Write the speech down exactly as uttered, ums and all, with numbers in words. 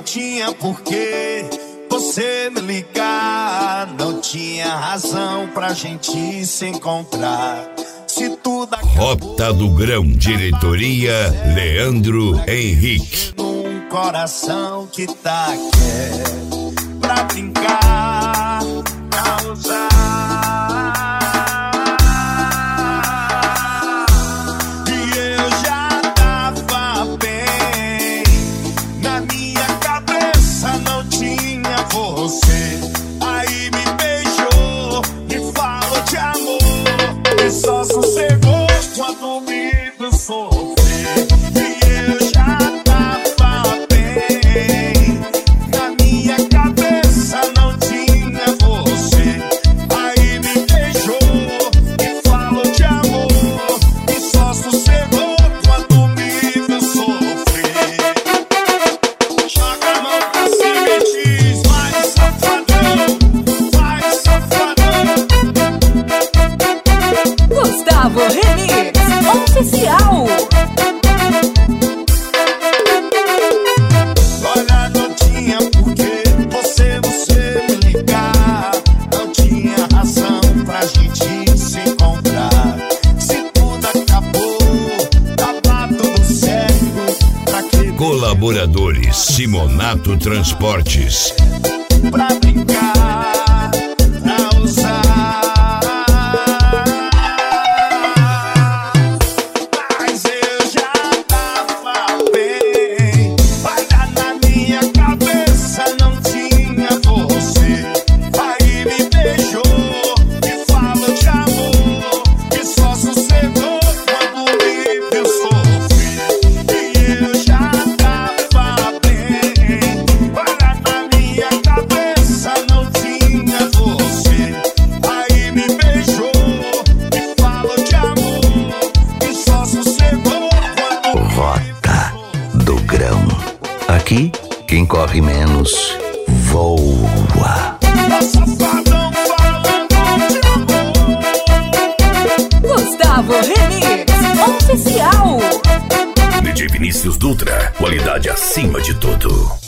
não tinha porquê você me ligar, não tinha razão pra gente se encontrar. Se tudo acabou, Rota do Grão, diretoria Leandro Henrique. num coração que tá quieto pra brincar, pra usar. E eu já tava bem, na minha cabeça não tinha você. Aí me beijou, me falou de amor, e só sossegou quando me viu sofrer. E eu já tava bem, na minha cabeça não tinha você. Aí me beijou, me falou de amor, e só sossegou quando me viu sofrer. Joga a mão pra cima e diz: vai safadão, vai safadão. Gustavo Remix Oficial. Olha, não tinha porquê você, você me ligar, não tinha razão pra gente se encontrar. Se tudo acabou, tava tudo certo, pra que Colaboradores Simonato Transportes. pra brincar, pra usar. Mas eu já tava bem, olha, na minha cabeça não tinha você. Aí me beijou, me falou de amor, e só sossegou quando me viu sofrer. E eu já tava bem, olha, na minha cabeça não tinha você. Aí me beijou, me falou de amor, e só sossegou quando me Rota do Grão. Aqui, quem corre menos, voa. Tá safadão falando de amor. Gustavo Remix Oficial. D J Vinícius Dutra, qualidade acima de tudo.